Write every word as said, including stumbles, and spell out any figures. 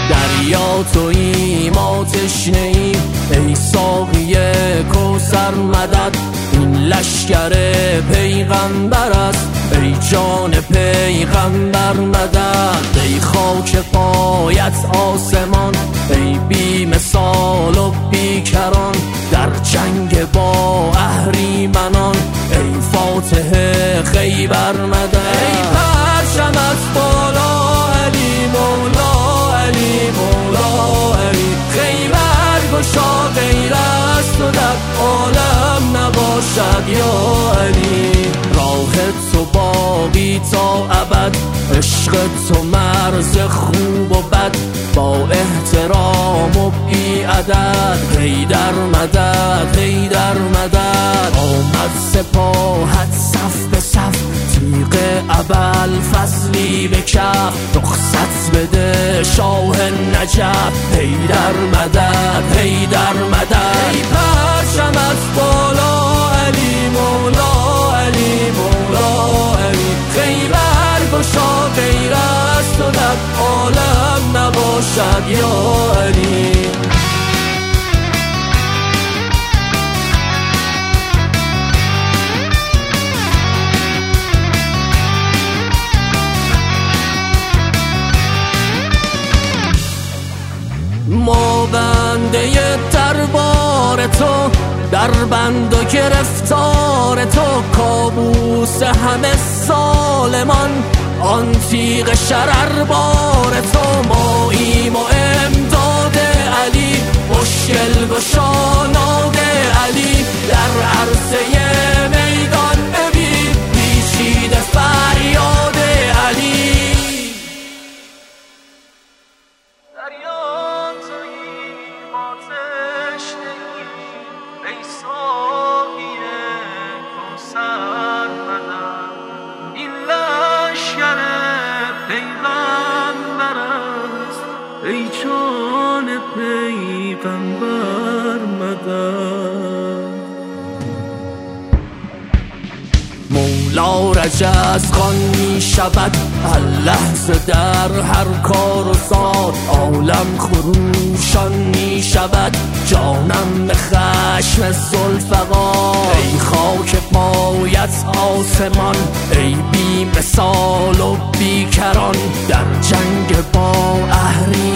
دریا تویی ما تشنه ایم، ای ساقی کوثر مدد. این لشکر پیغمبر است، ای جان پیغمبر مدد. ای خاک پایت آسمان، ای بی مثال و بیکران، در جنگ با اهریمنان، ای فاتح خیبر مدد. ای پرچم از بالا علی مولا، علی مولا علی. خیبر گشا غیر از تو در عالم نباشد یا علی. راه تو باقی تا ابد، عشق تو مرز خوب و بد، با احترام و بی عدد. حیدر مدد، حیدر مدد. آمد سپاهت صف به صف، تیغ ابوالفضلی به کف. رخصت بده شاه نجف، حیدر مدد، حیدر مدد. ای پرچم از بالا علی مولا، علی مولا علی. خیبر گشا غیر از تو در عالم نباشد یا علی. ما بنده دربار تو، در بند و گرفتار تو. کابوس همه ظالمان، آن تیغ شرر بار تو. ماییم و امداد علی، مشکل گشا ناد علی. در عرصه میدان ببین پیچیده فریاد علی. دریا تویی ما تشنه ایم، ای ساقی کوثر مدد. این لشکر پیغمبر است، ای جان پیغمبر مدد. مولا رجزخان می شود هر لحظه در هر کار و سار. عالم خروشان می شود، جانم به خشم ذوالفقار. ای خاک پایت آسمان، ای بی مثال و بیکران، در جنگ با اهریمنان،